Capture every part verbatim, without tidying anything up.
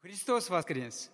Христос воскрес!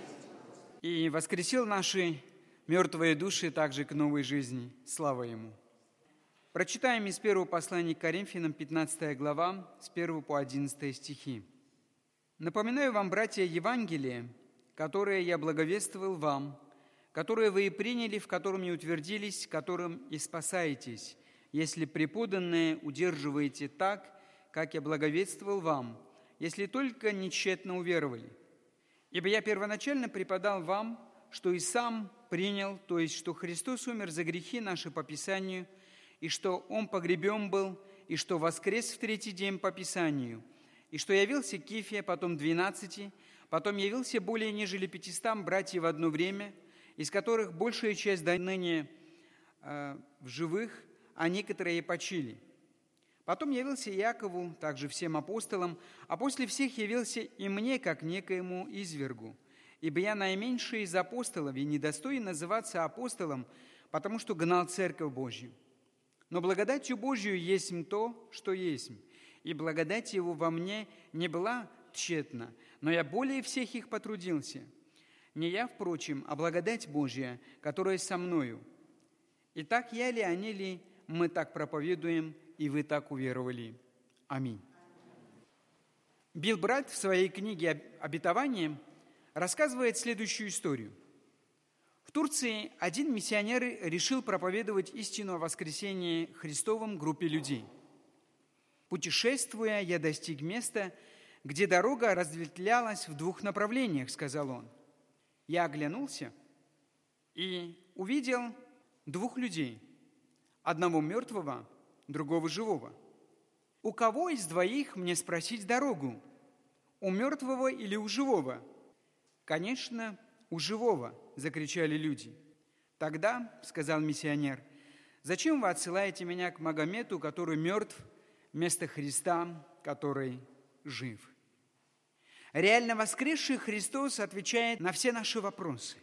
И воскресил наши мертвые души также к новой жизни. Слава Ему! Прочитаем из первого послания к Коринфянам, пятнадцатая глава, с первого по одиннадцатый стихи. «Напоминаю вам, братья, Евангелие, которое я благовествовал вам, которое вы и приняли, в котором и утвердились, которым и спасаетесь, если преподанное удерживаете так, как я благовествовал вам, если только не тщетно уверовали. Ибо я первоначально преподал вам, что и сам принял, то есть, что Христос умер за грехи наши по Писанию, и что Он погребен был, и что воскрес в третий день по Писанию, и что явился Кифе, потом двенадцати, потом явился более нежели пятистам братьев в одно время, из которых большая часть до ныне э, в живых, а некоторые и почили. Потом явился Иакову, также всем апостолам, а после всех явился и мне, как некоему извергу. Ибо я наименьший из апостолов и недостоин называться апостолом, потому что гнал церковь Божью. Но благодатью Божью есть то, что есть, и благодать Его во мне не была тщетна, но я более всех их потрудился. Не я, впрочем, а благодать Божья, которая со мною. Итак, я ли, они ли, мы так проповедуем, и вы так уверовали. Аминь». Билл Брайт в своей книге «Обетование» рассказывает следующую историю. В Турции один миссионер решил проповедовать истину о воскресении Христовом группе людей. «Путешествуя, я достиг места, где дорога разветвлялась в двух направлениях», — сказал он. «Я оглянулся и увидел двух людей, одного мертвого, другого живого. У кого из двоих мне спросить дорогу? У мертвого или у живого?» «Конечно, у живого», — закричали люди. «Тогда, — сказал миссионер, — зачем вы отсылаете меня к Магомету, который мертв, вместо Христа, который жив?» Реально воскресший Христос отвечает на все наши вопросы.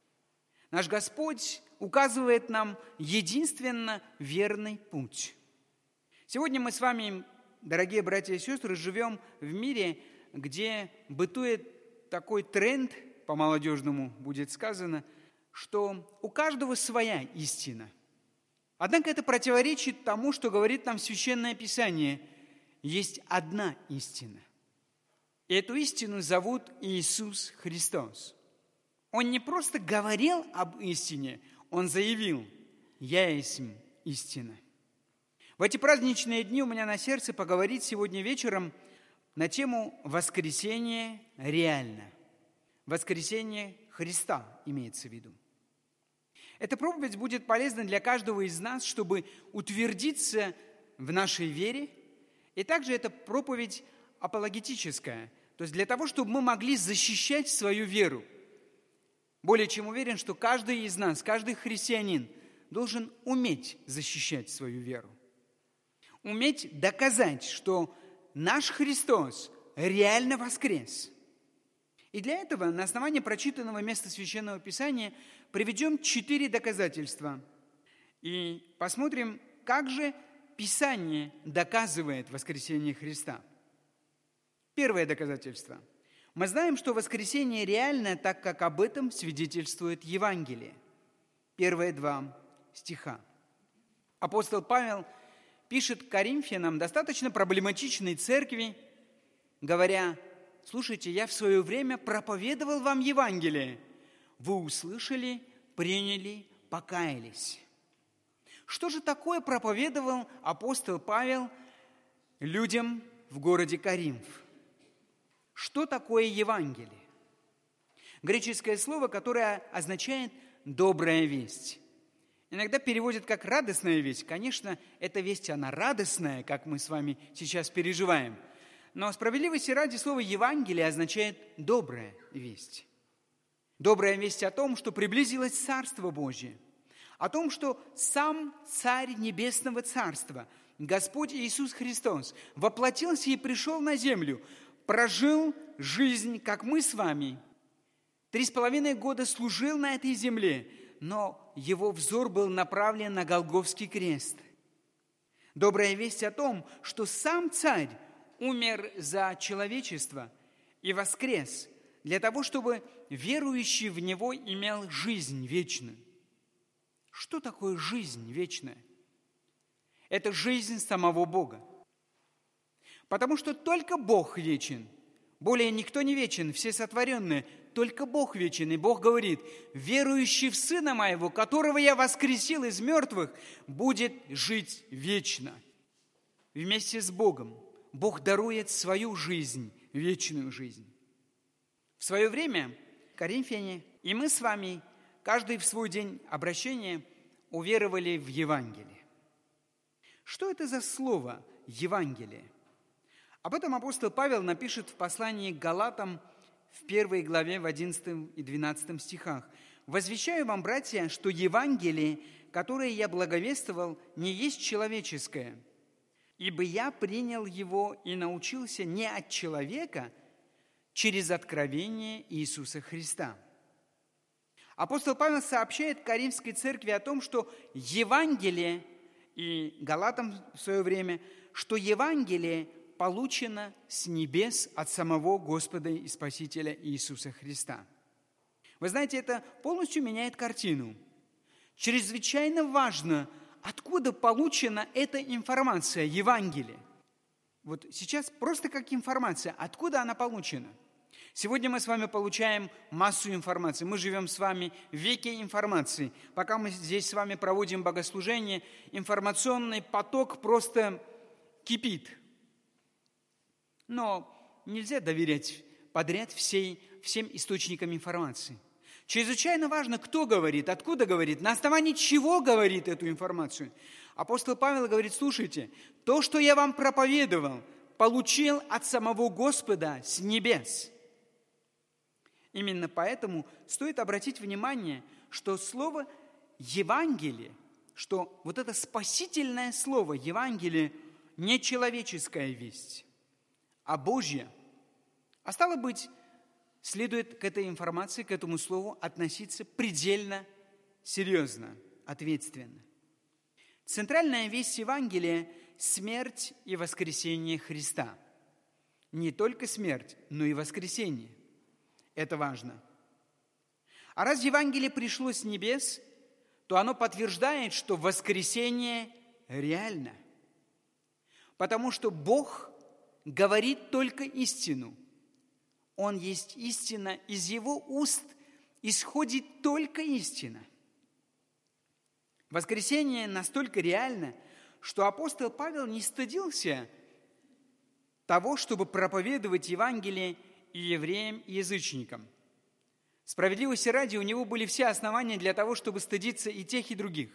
Наш Господь указывает нам единственно верный путь. Сегодня мы с вами, дорогие братья и сестры, живем в мире, где бытует такой тренд, по-молодежному будет сказано, что у каждого своя истина. Однако это противоречит тому, что говорит нам Священное Писание. Есть одна истина. И эту истину зовут Иисус Христос. Он не просто говорил об истине, Он заявил: «Я есть истина». В эти праздничные дни у меня на сердце поговорить сегодня вечером на тему «Воскресение реально». Воскресение Христа имеется в виду. Эта проповедь будет полезна для каждого из нас, чтобы утвердиться в нашей вере. И также эта проповедь апологетическая, то есть для того, чтобы мы могли защищать свою веру. Более чем уверен, что каждый из нас, каждый христианин должен уметь защищать свою веру. Уметь доказать, что наш Христос реально воскрес. И для этого на основании прочитанного места Священного Писания приведем четыре доказательства. И посмотрим, как же Писание доказывает воскресение Христа. Первое доказательство. Мы знаем, что воскресение реально, так как об этом свидетельствует Евангелие. Первые два стиха. Апостол Павел пишет Коринфянам, достаточно проблематичной церкви, говоря: «Слушайте, я в свое время проповедовал вам Евангелие. Вы услышали, приняли, покаялись». Что же такое проповедовал апостол Павел людям в городе Коринф? Что такое Евангелие? Греческое слово, которое означает «добрая весть». Иногда переводят как «радостная весть». Конечно, эта весть, она радостная, как мы с вами сейчас переживаем. Но справедливости ради слово «Евангелие» означает «добрая весть». Добрая весть о том, что приблизилось Царство Божие. О том, что сам Царь Небесного Царства, Господь Иисус Христос, воплотился и пришел на землю, прожил жизнь, как мы с вами. Три с половиной года служил на этой земле, но его взор был направлен на Голгофский крест. Добрая весть о том, что сам Царь умер за человечество и воскрес для того, чтобы верующий в Него имел жизнь вечную. Что такое жизнь вечная? Это жизнь самого Бога. Потому что только Бог вечен. Более никто не вечен, все сотворенные. Только Бог вечен. И Бог говорит: верующий в Сына Моего, которого я воскресил из мертвых, будет жить вечно. Вместе с Богом Бог дарует свою жизнь, вечную жизнь. В свое время коринфяне и мы с вами, каждый в свой день обращения, уверовали в Евангелие. Что это за слово «Евангелие»? Об этом апостол Павел напишет в послании к Галатам в первой главе, в одиннадцатом и двенадцатом стихах. «Возвещаю вам, братья, что Евангелие, которое я благовествовал, не есть человеческое, ибо я принял его и научился не от человека, через откровение Иисуса Христа». Апостол Павел сообщает Коринфской церкви о том, что Евангелие, и Галатам в свое время, что Евангелие получено с небес от самого Господа и Спасителя Иисуса Христа. Вы знаете, это полностью меняет картину. Чрезвычайно важно, откуда получена эта информация, Евангелие. Вот сейчас просто как информация, откуда она получена? Сегодня мы с вами получаем массу информации. Мы живем с вами в веке информации. Пока мы здесь с вами проводим богослужение, информационный поток просто кипит. Но нельзя доверять подряд всей, всем источникам информации. Чрезвычайно важно, кто говорит, откуда говорит, на основании чего говорит эту информацию. Апостол Павел говорит: слушайте, то, что я вам проповедовал, получил от самого Господа с небес. Именно поэтому стоит обратить внимание, что слово «Евангелие», что вот это спасительное слово «Евангелие» не человеческая весть, а Божья. А стало быть, следует к этой информации, к этому слову относиться предельно серьезно, ответственно. Центральная весть Евангелия – смерть и воскресение Христа. Не только смерть, но и воскресение. Это важно. А раз Евангелие пришло с небес, то оно подтверждает, что воскресение реально. Потому что Бог говорит только истину. Он есть истина, из Его уст исходит только истина. Воскресение настолько реально, что апостол Павел не стыдился того, чтобы проповедовать Евангелие и евреям, и язычникам. Справедливости ради, у него были все основания для того, чтобы стыдиться и тех, и других.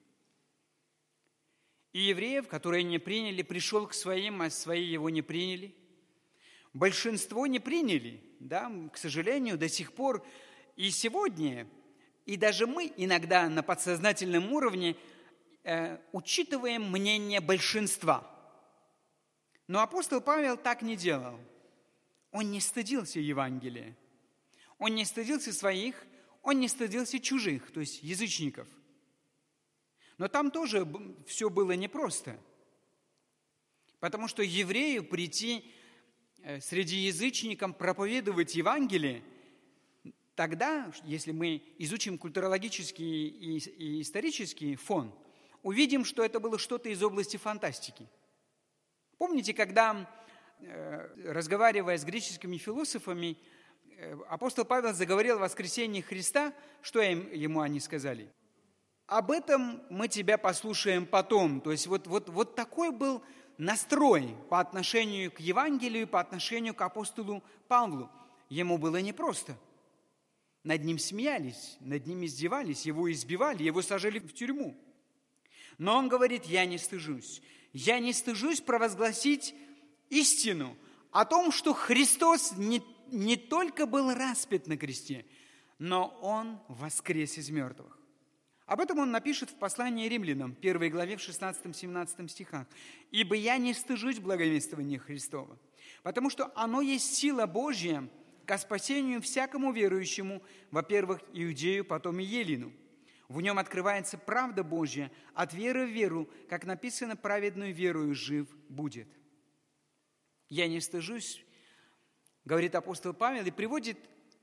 И евреев, которые не приняли, пришел к своим, а свои его не приняли. Большинство не приняли, да, к сожалению, до сих пор. И сегодня, и даже мы иногда на подсознательном уровне э, учитываем мнение большинства. Но апостол Павел так не делал. Он не стыдился Евангелия. Он не стыдился своих, он не стыдился чужих, то есть язычников. Но там тоже все было непросто. Потому что еврею прийти среди язычников проповедовать Евангелие, тогда, если мы изучим культурологический и исторический фон, увидим, что это было что-то из области фантастики. Помните, когда, разговаривая с греческими философами, апостол Павел заговорил о воскресении Христа, что ему они сказали? Об этом мы тебя послушаем потом. То есть вот, вот, вот такой был настрой по отношению к Евангелию, по отношению к апостолу Павлу. Ему было непросто. Над ним смеялись, над ним издевались, его избивали, его сажали в тюрьму. Но он говорит: я не стыжусь. Я не стыжусь провозгласить истину о том, что Христос не, не только был распят на кресте, но Он воскрес из мертвых. Об этом он напишет в послании римлянам, первой главе, в шестнадцатом-семнадцатом стихах. «Ибо я не стыжусь благовествования Христова, потому что оно есть сила Божья ко спасению всякому верующему, во-первых, иудею, потом и елену. В нем открывается правда Божья от веры в веру, как написано: праведную верою жив будет». «Я не стыжусь», говорит апостол Павел, и приводит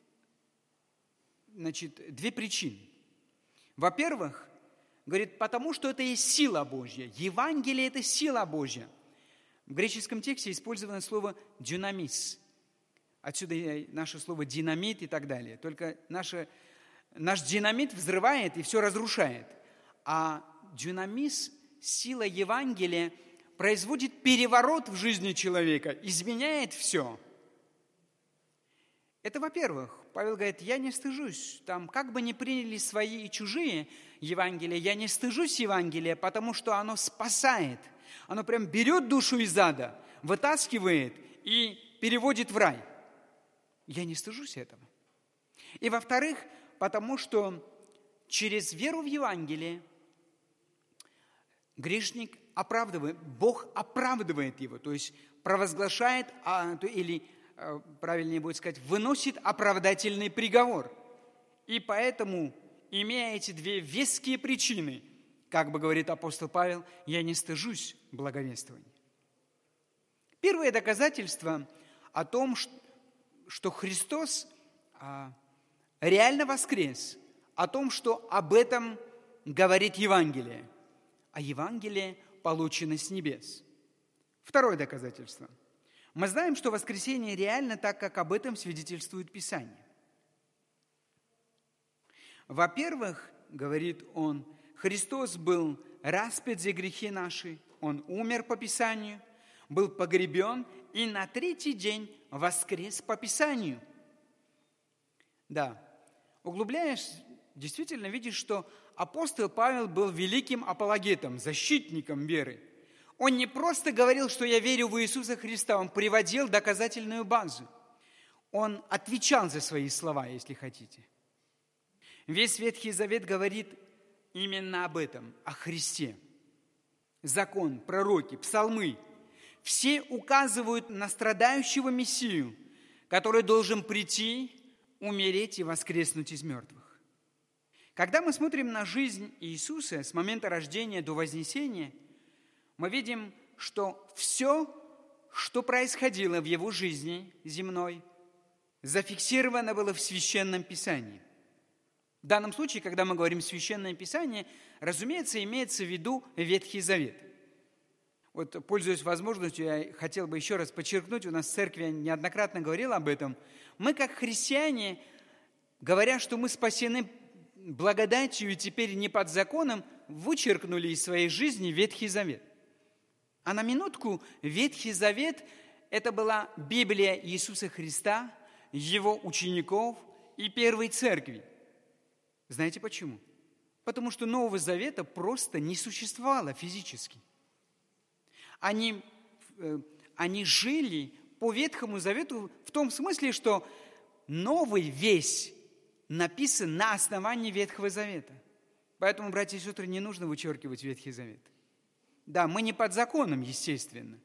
значит, две причины. Во-первых, говорит, потому что это есть сила Божья. Евангелие – это сила Божья. В греческом тексте использовано слово «дюнамис». Отсюда наше слово «динамит» и так далее. Только наше, наш динамит взрывает и все разрушает. А дюнамис, сила Евангелия, производит переворот в жизни человека, изменяет все. Это во-первых. Павел говорит, я не стыжусь. Там, как бы ни приняли свои и чужие Евангелия, я не стыжусь Евангелия, потому что оно спасает. Оно прям берет душу из ада, вытаскивает и переводит в рай. Я не стыжусь этого. И во-вторых, потому что через веру в Евангелие грешник оправдывает, Бог оправдывает его, то есть провозглашает, или, правильнее будет сказать, выносит оправдательный приговор. И поэтому, имея эти две веские причины, как бы говорит апостол Павел, я не стыжусь благовествования. Первое доказательство о том, что Христос реально воскрес, о том, что об этом говорит Евангелие, а Евангелие получено с небес. Второе доказательство. Мы знаем, что воскресение реально, так как об этом свидетельствует Писание. Во-первых, говорит он, Христос был распят за грехи наши, Он умер по Писанию, был погребен и на третий день воскрес по Писанию. Да, углубляясь, действительно видишь, что апостол Павел был великим апологетом, защитником веры. Он не просто говорил, что я верю в Иисуса Христа, он приводил доказательную базу. Он отвечал за свои слова, если хотите. Весь Ветхий Завет говорит именно об этом, о Христе. Закон, пророки, псалмы – все указывают на страдающего Мессию, который должен прийти, умереть и воскреснуть из мертвых. Когда мы смотрим на жизнь Иисуса с момента рождения до вознесения, мы видим, что все, что происходило в Его жизни земной, зафиксировано было в Священном Писании. В данном случае, когда мы говорим «Священное Писание», разумеется, имеется в виду Ветхий Завет. Вот, пользуясь возможностью, я хотел бы еще раз подчеркнуть, у нас в церкви я неоднократно говорил об этом. Мы, как христиане, говоря, что мы спасены благодатью и теперь не под законом, вычеркнули из своей жизни Ветхий Завет. А на минутку Ветхий Завет – это была Библия Иисуса Христа, Его учеников и первой церкви. Знаете почему? Потому что Нового Завета просто не существовало физически. Они, они жили по Ветхому Завету в том смысле, что новый весь написан на основании Ветхого Завета. Поэтому, братья и сестры, не нужно вычеркивать Ветхий Завет. Да, мы не под законом, естественно.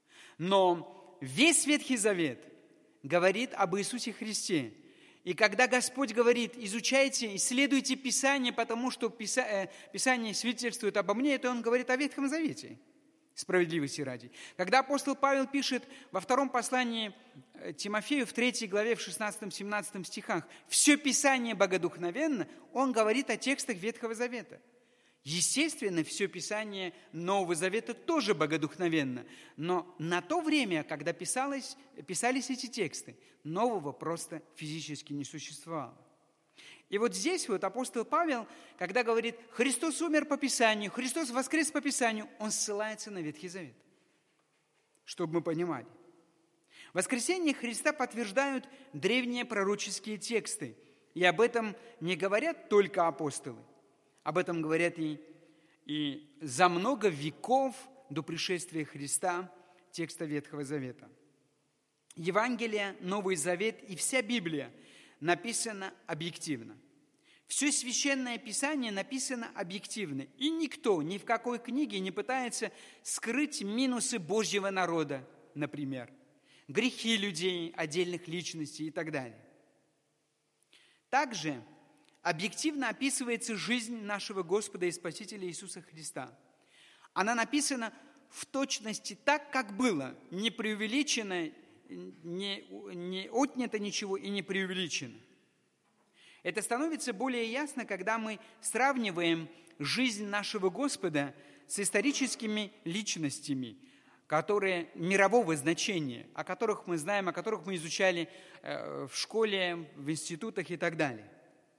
Но весь Ветхий Завет говорит об Иисусе Христе. И когда Господь говорит, изучайте, исследуйте Писание, потому что Писание свидетельствует обо мне, это Он говорит о Ветхом Завете, справедливости ради. Когда апостол Павел пишет во втором послании Тимофею, в третьей главе, в шестнадцатом-семнадцатом стихах, все Писание богодухновенно, он говорит о текстах Ветхого Завета. Естественно, все Писание Нового Завета тоже богодухновенно, но на то время, когда писалось, писались эти тексты, нового просто физически не существовало. И вот здесь вот апостол Павел, когда говорит, Христос умер по Писанию, Христос воскрес по Писанию, он ссылается на Ветхий Завет, чтобы мы понимали. Воскресение Христа подтверждают древние пророческие тексты, и об этом не говорят только апостолы. Об этом говорят и, и за много веков до пришествия Христа текста Ветхого Завета. Евангелие, Новый Завет и вся Библия написано объективно. Все Священное Писание написано объективно. И никто ни в какой книге не пытается скрыть минусы Божьего народа, например, грехи людей, отдельных личностей и так далее. Также объективно описывается жизнь нашего Господа и Спасителя Иисуса Христа. Она написана в точности так, как было, не преувеличено, не, не отнято ничего и не преувеличено. Это становится более ясно, когда мы сравниваем жизнь нашего Господа с историческими личностями, которые мирового значения, о которых мы знаем, о которых мы изучали в школе, в институтах и так далее.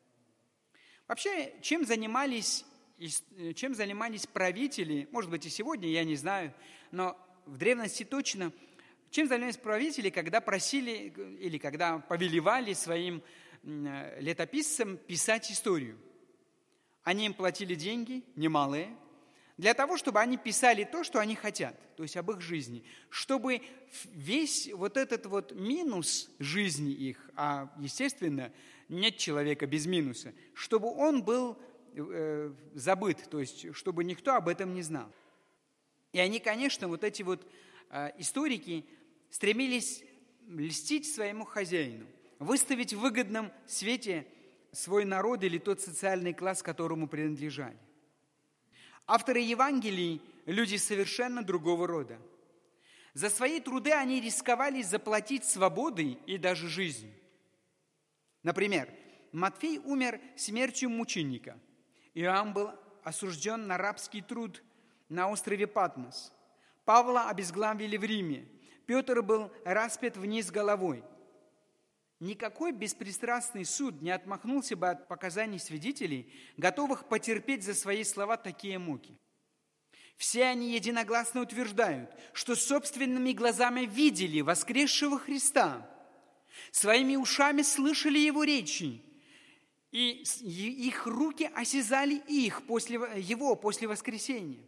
Вообще, чем занимались, чем занимались правители, может быть, и сегодня, я не знаю, но в древности точно, чем занимались правители, когда просили или когда повелевали своим летописцам писать историю? Они им платили деньги, немалые, для того, чтобы они писали то, что они хотят, то есть об их жизни, чтобы весь вот этот вот минус жизни их, а, естественно, нет человека без минуса, чтобы он был э, забыт, то есть чтобы никто об этом не знал. И они, конечно, вот эти вот э, историки стремились льстить своему хозяину, выставить в выгодном свете свой народ или тот социальный класс, которому принадлежали. Авторы Евангелий – люди совершенно другого рода. За свои труды они рисковали заплатить свободой и даже жизнью. Например, Матфей умер смертью мученика. Иоанн был осужден на рабский труд на острове Патмос. Павла обезглавили в Риме. Петр был распят вниз головой. Никакой беспристрастный суд не отмахнулся бы от показаний свидетелей, готовых потерпеть за свои слова такие муки. Все они единогласно утверждают, что собственными глазами видели воскресшего Христа, своими ушами слышали Его речи, и их руки осязали их после, Его после воскресения.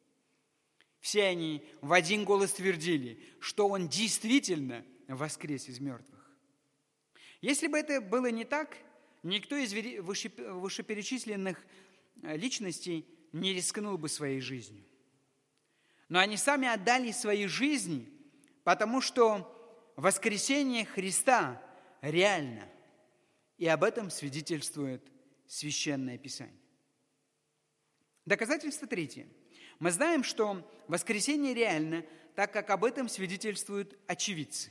Все они в один голос твердили, что Он действительно воскрес из мертвых. Если бы это было не так, никто из вышеперечисленных личностей не рискнул бы своей жизнью. Но они сами отдали свои жизни, потому что воскресение Христа реально. И об этом свидетельствует Священное Писание. Доказательство третье. Мы знаем, что воскресение реально, так как об этом свидетельствуют очевидцы.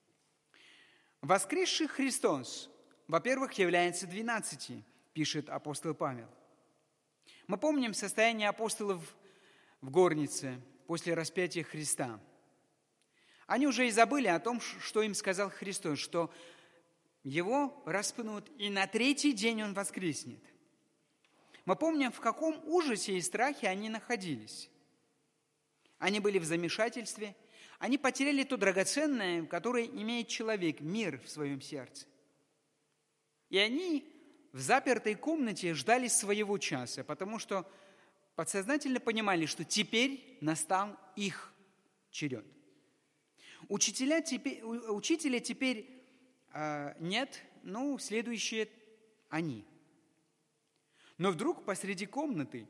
Воскресший Христос, во-первых, является двенадцати, пишет апостол Павел. Мы помним состояние апостолов в горнице после распятия Христа. Они уже и забыли о том, что им сказал Христос, что Его распнут, и на третий день Он воскреснет. Мы помним, в каком ужасе и страхе они находились. Они были в замешательстве. Они потеряли то драгоценное, которое имеет человек, мир в своем сердце. И они в запертой комнате ждали своего часа, потому что подсознательно понимали, что теперь настал их черед. Учителя теперь, учителя теперь э, нет, ну, следующие они. Но вдруг посреди комнаты,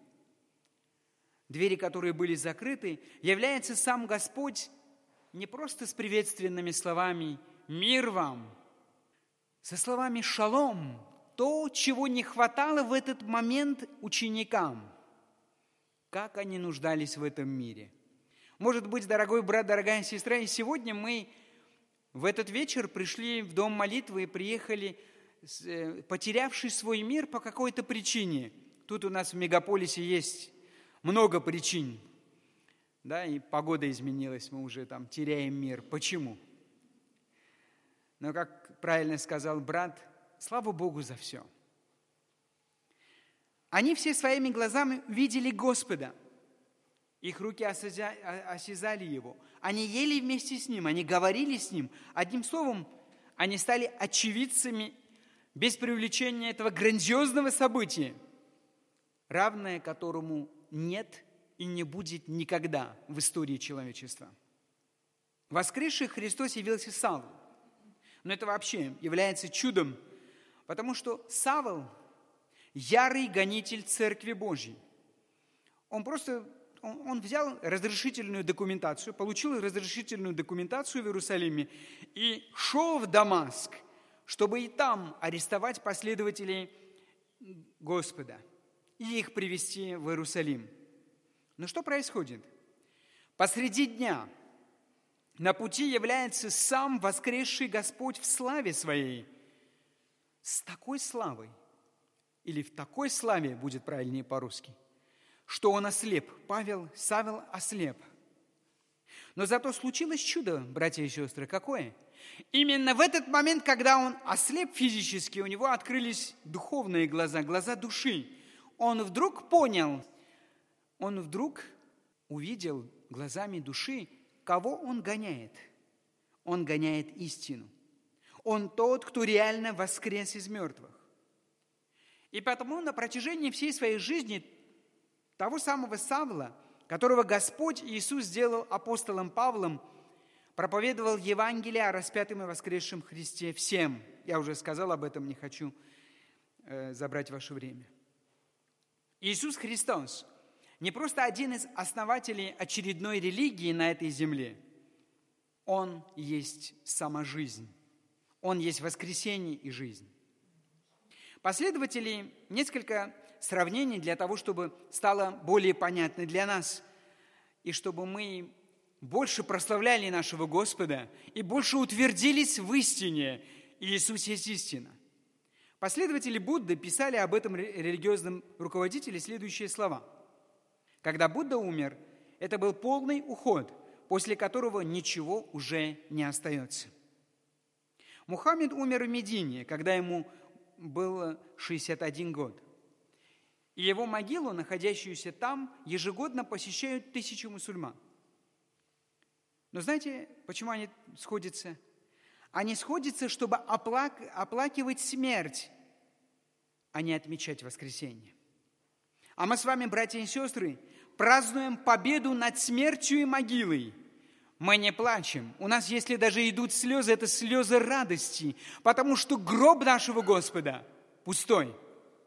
двери которой были закрыты, является сам Господь, не просто с приветственными словами «Мир вам!», со словами «Шалом!», то, чего не хватало в этот момент ученикам. Как они нуждались в этом мире. Может быть, дорогой брат, дорогая сестра, и сегодня мы в этот вечер пришли в дом молитвы и приехали, потерявший свой мир по какой-то причине. Тут у нас в мегаполисе есть много причин. Да, и погода изменилась, мы уже там теряем мир. Почему? Но, как правильно сказал брат, слава Богу за все. Они все своими глазами видели Господа. Их руки осязали Его. Они ели вместе с Ним, они говорили с Ним. Одним словом, они стали очевидцами без привлечения этого грандиозного события, равное которому нет и не будет никогда в истории человечества. Воскресший Христос явился Савлу. Но это вообще является чудом, потому что Савл – ярый гонитель Церкви Божьей. Он просто он, он взял разрешительную документацию, получил разрешительную документацию в Иерусалиме и шел в Дамаск, чтобы и там арестовать последователей Господа и их привести в Иерусалим. Но что происходит? Посреди дня на пути является сам воскресший Господь в славе Своей, с такой славой, или в такой славе, будет правильнее по-русски, что он ослеп. Павел, Савел ослеп. Но зато случилось чудо, братья и сестры, какое? Именно в этот момент, когда он ослеп физически, у него открылись духовные глаза, глаза души. Он вдруг понял, он вдруг увидел глазами души, кого он гоняет. Он гоняет истину. Он тот, кто реально воскрес из мертвых. И потому на протяжении всей своей жизни того самого Савла, которого Господь Иисус сделал апостолом Павлом, проповедовал Евангелие о распятом и воскресшем Христе всем. Я уже сказал об этом, не хочу э, забрать ваше время. Иисус Христос не просто один из основателей очередной религии на этой земле. Он есть сама жизнь. Он есть воскресение и жизнь. Последователи, несколько сравнений для того, чтобы стало более понятно для нас, и чтобы мы больше прославляли нашего Господа и больше утвердились в истине. Иисус есть истина. Последователи Будды писали об этом религиозном руководителе следующие слова. Когда Будда умер, это был полный уход, после которого ничего уже не остается. Мухаммед умер в Медине, когда ему было шестьдесят один год. И его могилу, находящуюся там, ежегодно посещают тысячи мусульман. Но знаете, почему они сходятся? Они сходятся, чтобы оплак... оплакивать смерть, а не отмечать воскресение. А мы с вами, братья и сестры, празднуем победу над смертью и могилой. Мы не плачем. У нас, если даже идут слезы, это слезы радости, потому что гроб нашего Господа пустой.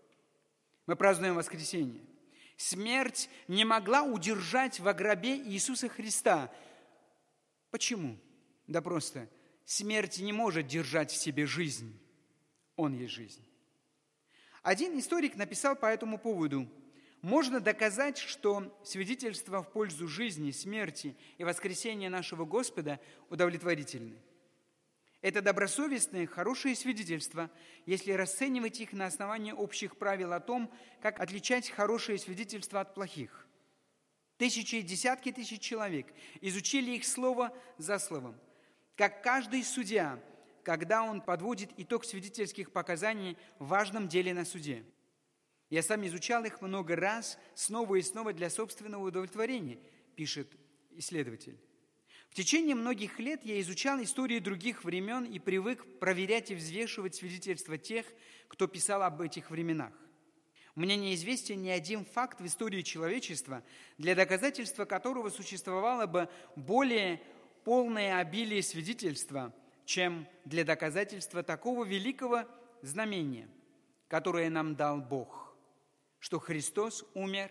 Мы празднуем воскресение. Смерть не могла удержать во гробе Иисуса Христа. Почему? Да просто смерть не может держать в себе жизнь. Он есть жизнь. Один историк написал по этому поводу: можно доказать, что свидетельства в пользу жизни, смерти и воскресения нашего Господа удовлетворительны. Это добросовестные, хорошие свидетельства, если расценивать их на основании общих правил о том, как отличать хорошие свидетельства от плохих. Тысячи и десятки тысяч человек изучили их слово за словом. Как каждый судья, когда он подводит итог свидетельских показаний в важном деле на суде. Я сам изучал их много раз, снова и снова для собственного удовлетворения, пишет исследователь. В течение многих лет я изучал истории других времен и привык проверять и взвешивать свидетельства тех, кто писал об этих временах. Мне неизвестен ни один факт в истории человечества, для доказательства которого существовало бы более полное обилие свидетельства, чем для доказательства такого великого знамения, которое нам дал Бог, что Христос умер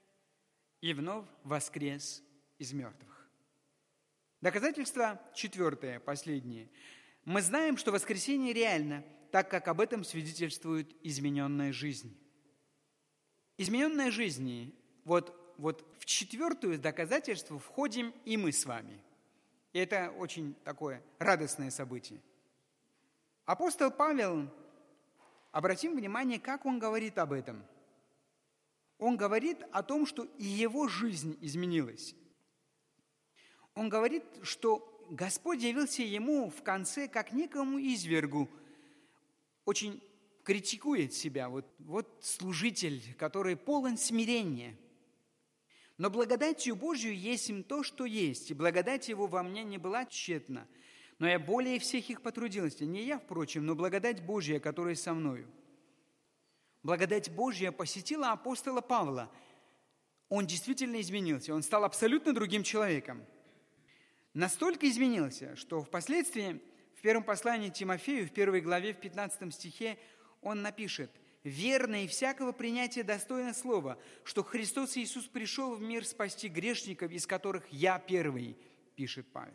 и вновь воскрес из мертвых. Доказательство четвертое, последнее. Мы знаем, что воскресение реально, так как об этом свидетельствует измененная жизнь. Измененная жизнь, вот, вот в четвертую доказательство входим и мы с вами. И это очень такое радостное событие. Апостол Павел, обратим внимание, как он говорит об этом. Он говорит о том, что и его жизнь изменилась. Он говорит, что Господь явился ему в конце как некому извергу, очень критикует себя. Вот, вот служитель, который полон смирения. Но благодатью Божью есть им то, что есть, и благодать его во мне не была тщетна. Но я более всех их потрудился, не я, впрочем, но благодать Божья, которая со мною. Благодать Божья посетила апостола Павла. Он действительно изменился, он стал абсолютно другим человеком. Настолько изменился, что впоследствии в первом послании Тимофею, в первой главе, в пятнадцатом стихе, он напишет: «Верно и всякого принятия достойно слова, что Христос Иисус пришел в мир спасти грешников, из которых я первый», пишет Павел.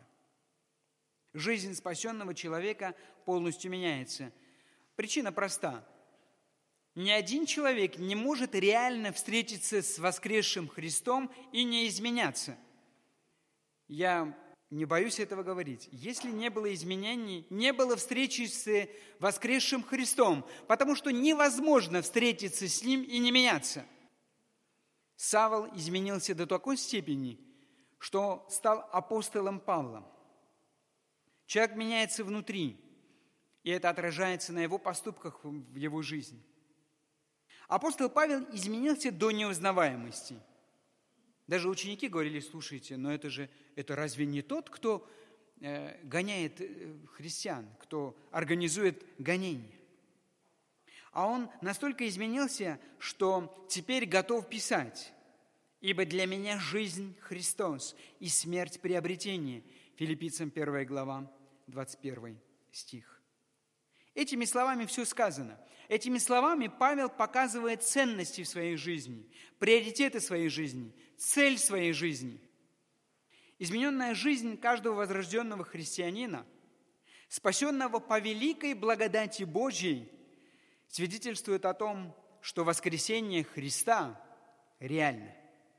Жизнь спасенного человека полностью меняется. Причина проста. Ни один человек не может реально встретиться с воскресшим Христом и не изменяться. Я не боюсь этого говорить, если не было изменений, не было встречи с воскресшим Христом, потому что невозможно встретиться с Ним и не меняться. Савл изменился до такой степени, что стал апостолом Павлом. Человек меняется внутри, и это отражается на его поступках в его жизни. Апостол Павел изменился до неузнаваемости. Даже ученики говорили: слушайте, но это же, это разве не тот, кто э, гоняет христиан, кто организует гонения? А он настолько изменился, что теперь готов писать: «Ибо для меня жизнь Христос и смерть приобретение». Филиппийцам первая глава, двадцать первый стих. Этими словами все сказано. Этими словами Павел показывает ценности в своей жизни, приоритеты своей жизни, цель своей жизни. Измененная жизнь каждого возрожденного христианина, спасенного по великой благодати Божьей, свидетельствует о том, что воскресение Христа реально.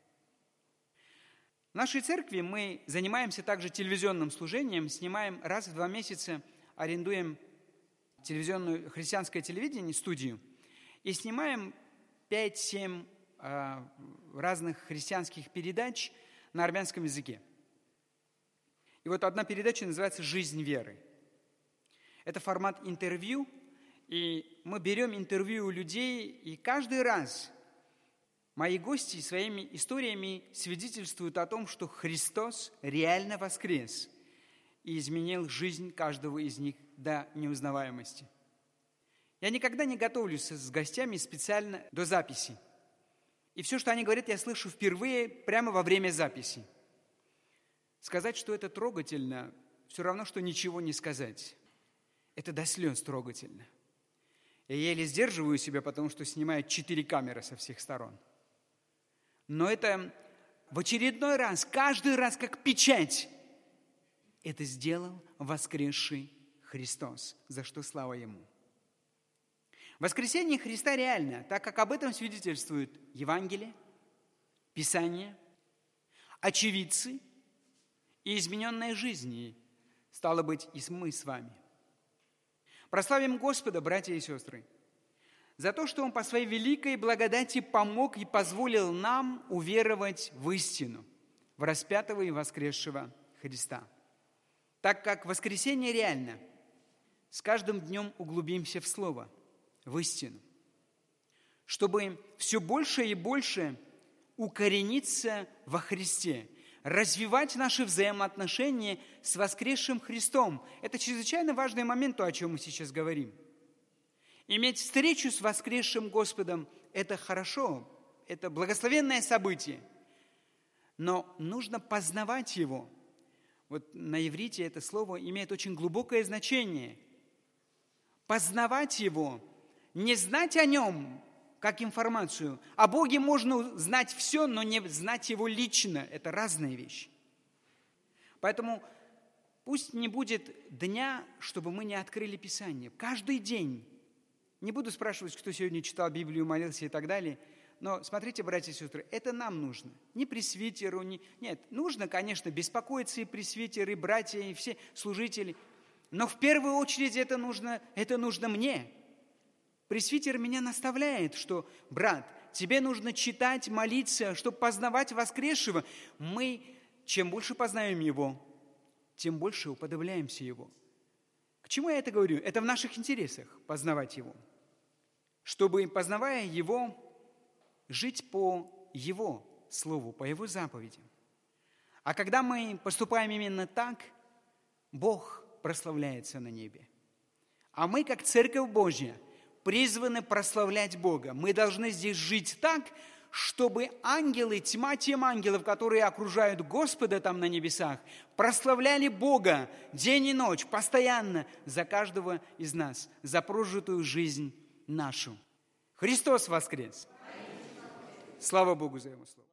В нашей церкви мы занимаемся также телевизионным служением, снимаем раз в два месяца, арендуем телевизионную христианское телевидение, студию, и снимаем пять-семь э, разных христианских передач на армянском языке. И вот одна передача называется «Жизнь веры». Это формат интервью, и мы берем интервью у людей, и каждый раз мои гости своими историями свидетельствуют о том, что Христос реально воскрес и изменил жизнь каждого из них до неузнаваемости. Я никогда не готовлюсь с гостями специально до записи. И все, что они говорят, я слышу впервые прямо во время записи. Сказать, что это трогательно, все равно, что ничего не сказать. Это до слез трогательно. Я еле сдерживаю себя, потому что снимают четыре камеры со всех сторон. Но это в очередной раз, каждый раз как печать, это сделал воскресший Христос, за что слава Ему. Воскресение Христа реально, так как об этом свидетельствуют Евангелие, Писание, очевидцы и измененная жизнь, и, стало быть, и мы с вами. Прославим Господа, братья и сестры, за то, что Он по Своей великой благодати помог и позволил нам уверовать в истину, в распятого и воскресшего Христа. Так как воскресение реально, с каждым днем углубимся в Слово, в истину, чтобы все больше и больше укорениться во Христе, развивать наши взаимоотношения с воскресшим Христом. Это чрезвычайно важный момент, то, о чем мы сейчас говорим. Иметь встречу с воскресшим Господом – это хорошо, это благословенное событие, но нужно познавать Его. Вот на иврите это слово имеет очень глубокое значение. Познавать Его, не знать о Нем как информацию. О Боге можно знать все, но не знать Его лично. Это разные вещи. Поэтому пусть не будет дня, чтобы мы не открыли Писание. Каждый день. Не буду спрашивать, кто сегодня читал Библию, молился и так далее. Но смотрите, братья и сестры, это нам нужно. Не пресвитеру, не... Нет, нужно, конечно, беспокоиться и пресвитеры, и братья, и все служители. Но в первую очередь это нужно, это нужно мне. Пресвитер меня наставляет, что, брат, тебе нужно читать, молиться, чтобы познавать воскресшего. Мы, чем больше познаем Его, тем больше уподобляемся Его. К чему я это говорю? Это в наших интересах познавать Его. Чтобы, познавая Его, жить по Его Слову, по Его заповедям. А когда мы поступаем именно так, Бог прославляется на небе. А мы, как Церковь Божья, призваны прославлять Бога. Мы должны здесь жить так, чтобы ангелы, тьма тем ангелов, которые окружают Господа там на небесах, прославляли Бога день и ночь, постоянно за каждого из нас, за прожитую жизнь нашу. Христос воскрес! Слава Богу за Его слово!